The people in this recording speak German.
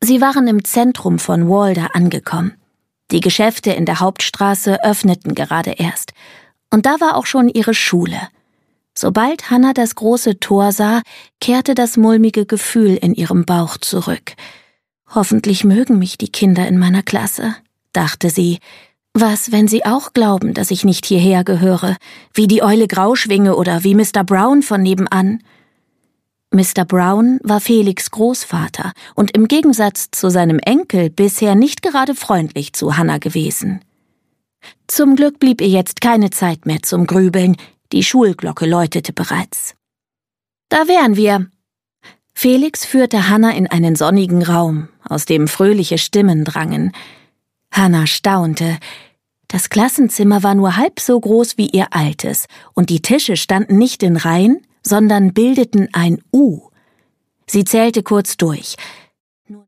Sie waren im Zentrum von Walder angekommen. Die Geschäfte in der Hauptstraße öffneten gerade erst. Und da war auch schon ihre Schule. Sobald Hannah das große Tor sah, kehrte das mulmige Gefühl in ihrem Bauch zurück. Hoffentlich mögen mich die Kinder in meiner Klasse, dachte sie. Was, wenn sie auch glauben, dass ich nicht hierher gehöre, wie die Eule Grauschwinge oder wie Mr. Brown von nebenan? Mr. Brown war Felix Großvater und im Gegensatz zu seinem Enkel bisher nicht gerade freundlich zu Hannah gewesen. Zum Glück blieb ihr jetzt keine Zeit mehr zum Grübeln, die Schulglocke läutete bereits. »Da wären wir!« Felix führte Hannah in einen sonnigen Raum, aus dem fröhliche Stimmen drangen. Hannah staunte. Das Klassenzimmer war nur halb so groß wie ihr altes, und die Tische standen nicht in Reihen, sondern bildeten ein U. Sie zählte kurz durch.